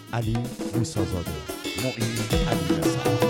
علی موسازاده، معین علیرضا.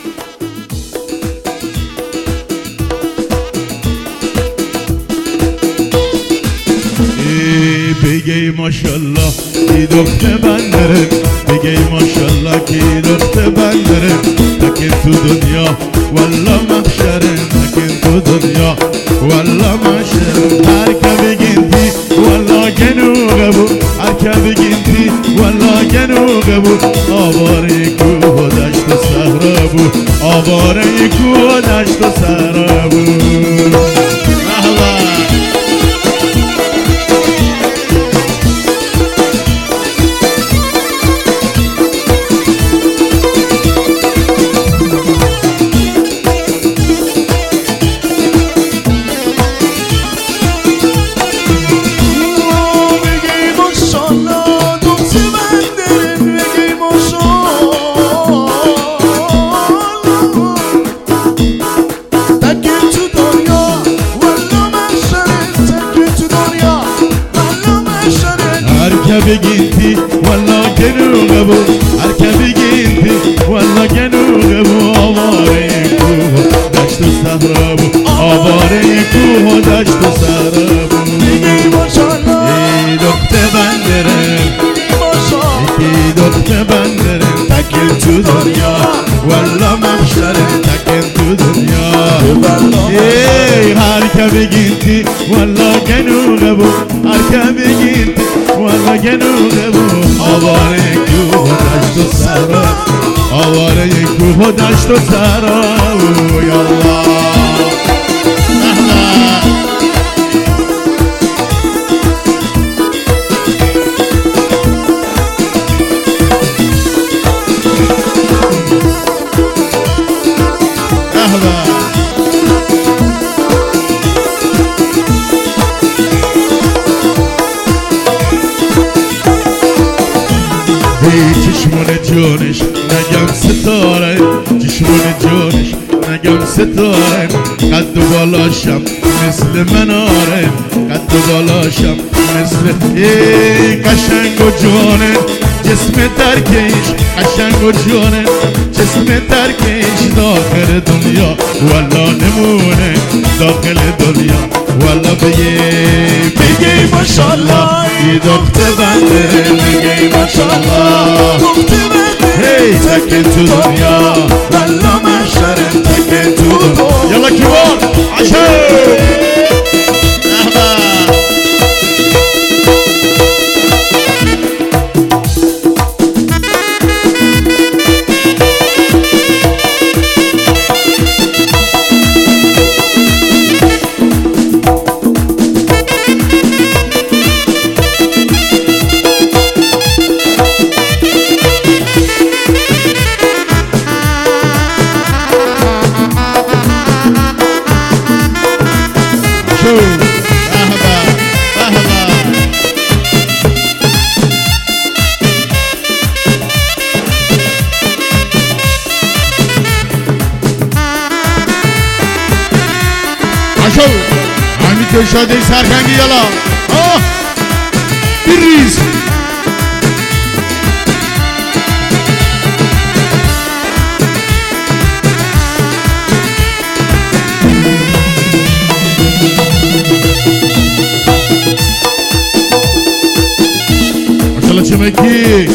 بگی ماشالله کی دخت بندره، بگی ماشالله کی دخت بندره. تکن تو دنیا والله محشره، تکن تو دنیا والله محشره. هر که بگینتی والله گنوغه بود، هر که بگینتی والله گنوغه بود. آواره کوه و دشت و صحرا بود، آواره کوه و دشت و صحرا بود. بگینتی والله گنوغه بود، هر که بگینتی والله گنوغه بود. آواره کوه و دشت و صحرا بود، آواره کوه و دشت و صحرا بود. بگی ماشالله ای دخت بندره، ای دخت بندره. تکن تو دنیا والله محشره، تکن تو دنیا. ای هر که بگینتی والله گنوغه بود، هر که بگینتی والله گنوغه بود. آواره کوه و دشت و صحرا، آواره کوه و دشت و صحرا بود. یالله چشمون جونش نگم ستاره، چشمون جونش نگم ستاره. قد و بالاشم مثل مناره، قد و بالاشم مثل ای قشنگ و جونه. جسم ترکش قشنگ و جونه، جسم ترکش داخل دنیا والا نمونه، داخل دنیا والا. بگی ماشالله ای دخت بندره، بگی ماشالله دخت بندره. هی تکن تو دنیا والا محشره، تکن تو دنیا. یلا کیوان عشق همین شاده سرکنگی. یالا بریز ماشالله چمکی.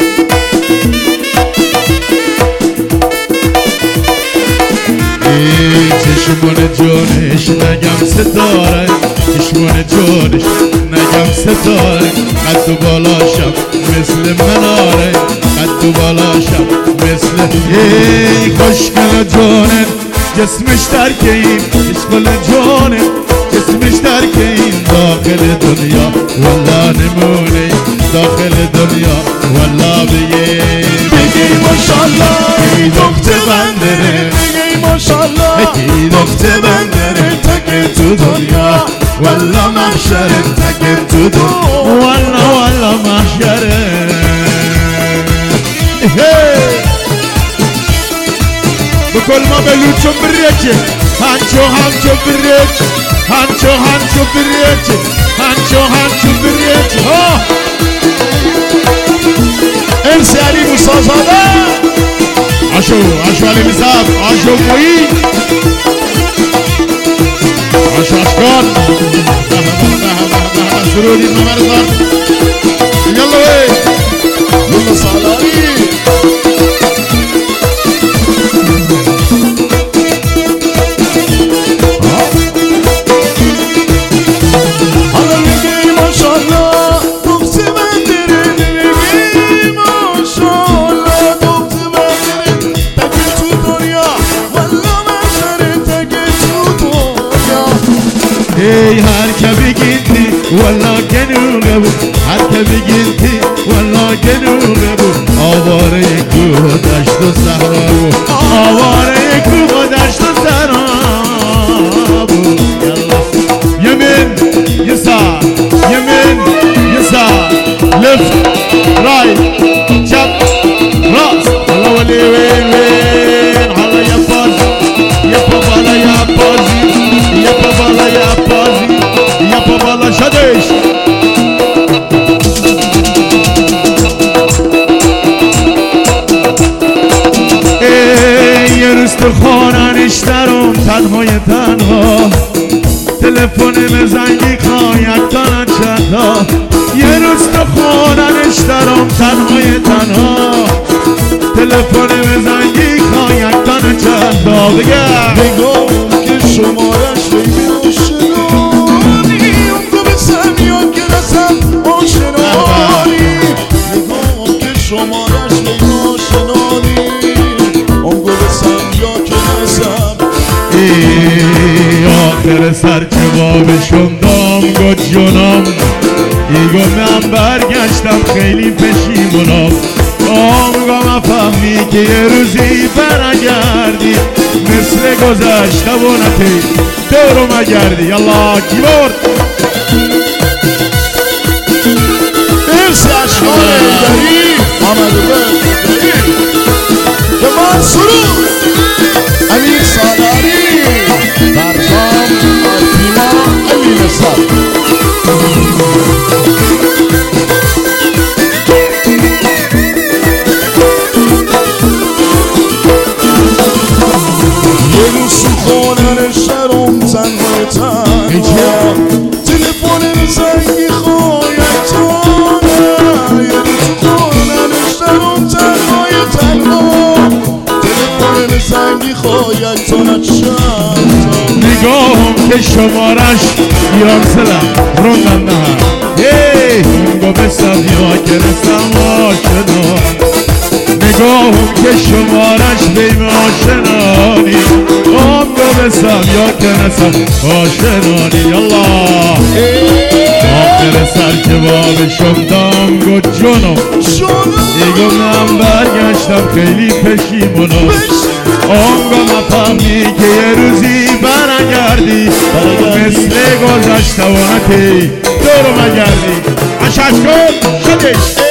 چشمون جونش نگم ستاره، چشمون جونش نگم ستاره. قد و بالاشم مثل مناره، قد و بالاشم مثل ای خوشگل جونه. جسمش ترکه این عشقل جونه، جسمش ترکه این داخل دنیا والا نمونه، داخل دنیا والا. بگی ماشالله ای دخت بندره، ماشالله ای دخت بندره. تکن تو دنیا والله محشره، تکن تو دنیا والله والله محشره. بکل ما بلوچو بریچه هنچو هنچو بریچه، هنچو هنچو بریچه، هنچو هنچو بریچه. ها آشو علی میزب آشو مویی آشو اشکان سرودی ممرزان یلا یلا سالاری هر که بگیتی والله گنوغه بود هر که بگیتی والله گنوغه بود آواره کوه و دشت و صحرا بود آواره کوه و دشت و صحرا بود یمین یسار یمین یسار لفت رایت چپ راست حالا ولی وین وین حالا یا بازی یا بالا یا بازی یا بالا یا بازی یا بالا شدش یه روز تو خاننش درم تنهای تنها تلفن مزنگی خواهی تنها چندها یه روز تو خاننش درم تنهای تنها تلفن مزنگی خواهی تنها چندها بگم که شمارش بگیرم شنانی اون تو به سمیان که رسم آشنانی نگاه که شمارش بگیرم شنانی اون تو به سمیان که رسم آخر سر جوابشون دام گو جونم ایگو من برگشتم خیلی پشیمونم آمگا فهمی که یه روزی برگردی مثل گذشته و نتی دورو مگردی یالله کی برد مرسی اشکال ایداری آمد و برداری به من سرود امیر سالاری برزام آتیما امیر سال یه روز خانه شرم تنهای تنها تلفن زنگی خواهد تانه یه روز خانه شرم تنهای تنها تلفن زنگی خواهد تانه چند نگاهم که شمارش ایران سلم روندن نه اینگو بسم یا که رسم آشنا نگاهم که شمارش بیم آشنانی آمگو بسم یا که رسم آشنانی یالله آخر سر که بابشم دامگو جونم ایگو من برگشتم خیلی پشیمونم آنگو مفهمی که یه روزی برگردی مثل گذشته و نتی دورو مگردی اشش کن شدش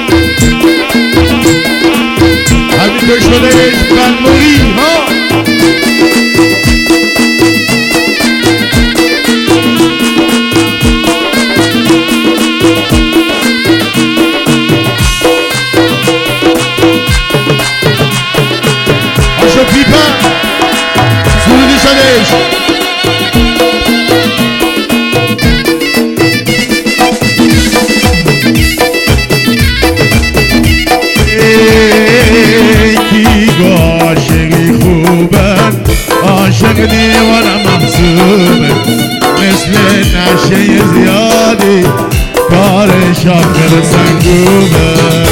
شدهش بنبوری ها عاشقی خوبه عاشق دیوانه محسوبه مثل نشه زیادی کارش آخر سنگوبه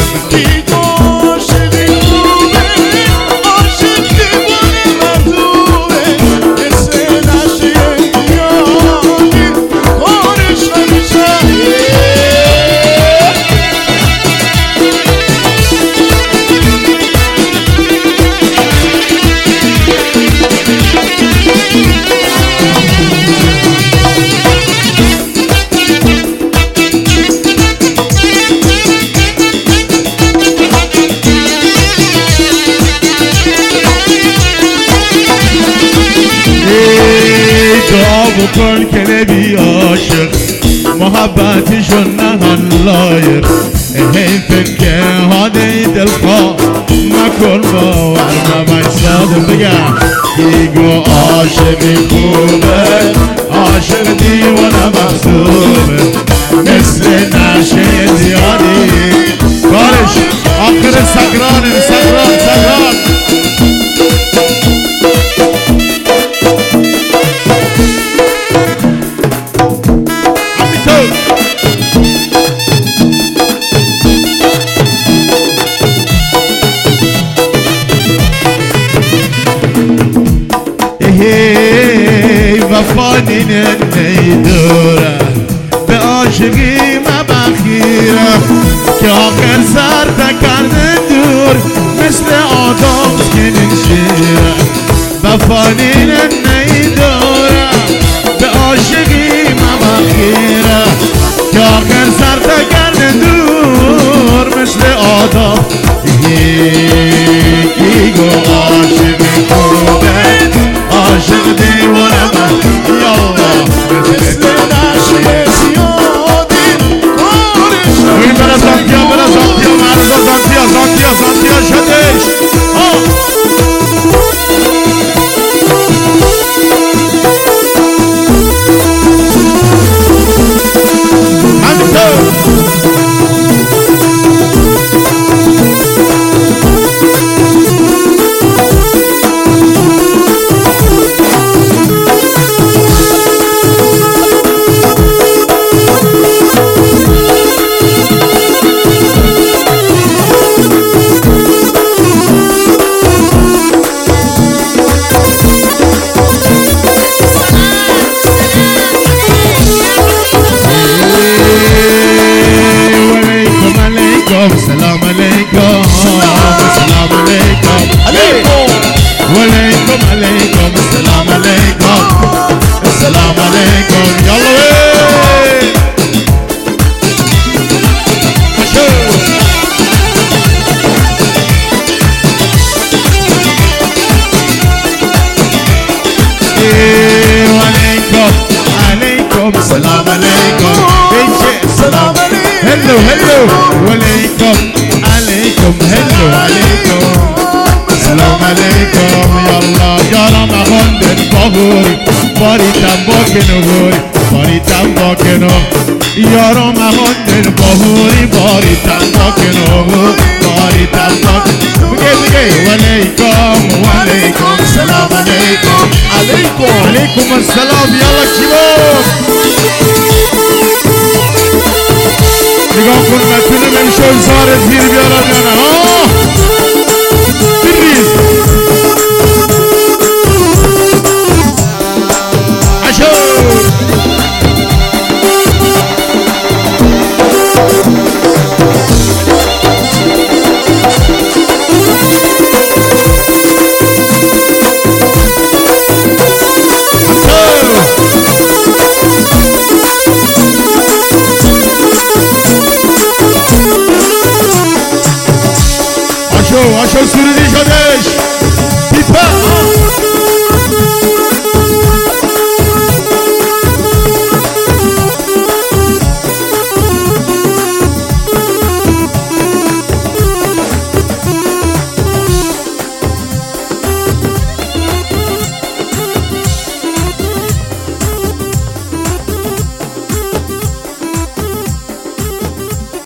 بکن که نبی عاشق محبتشون نهان لایر حیفت که هاده دلخواه مکن باور مباش صادق بگم دیگو عاشقی خوبه عاشق دیوانه محسوبه مثل نشه زیادی کارش آخر سکرانه سکران وفانی نیدوره به عاشقی مبخیره که آخر سر تکرده دور مثل آدم سکنین شیره وفانی نیدوره به عاشقی مبخیره که آخر سر تکرده دور مثل آدم یکی گو عاشقی خوبه عاشق دیوانه السلام عليكم السلام عليكم وعليكم عليكم السلام عليكم السلام عليكم يلا وعليكم عليكم السلام عليكم السلام عليكم هلو هلو وعليكم عليكم هلو عليكم السلام عليكم يلا جارم اخوندن باغوري باري تنباكنو غوري باري تنباكنو يارم اخوندن باغوري باري تنباكنو باري تنباكنو بگه وعليكم وعليكم السلام عليكم عليكم عليكم السلام يلا كيبو نگاه کن متونه منشون زارت گیر بیارم یا نه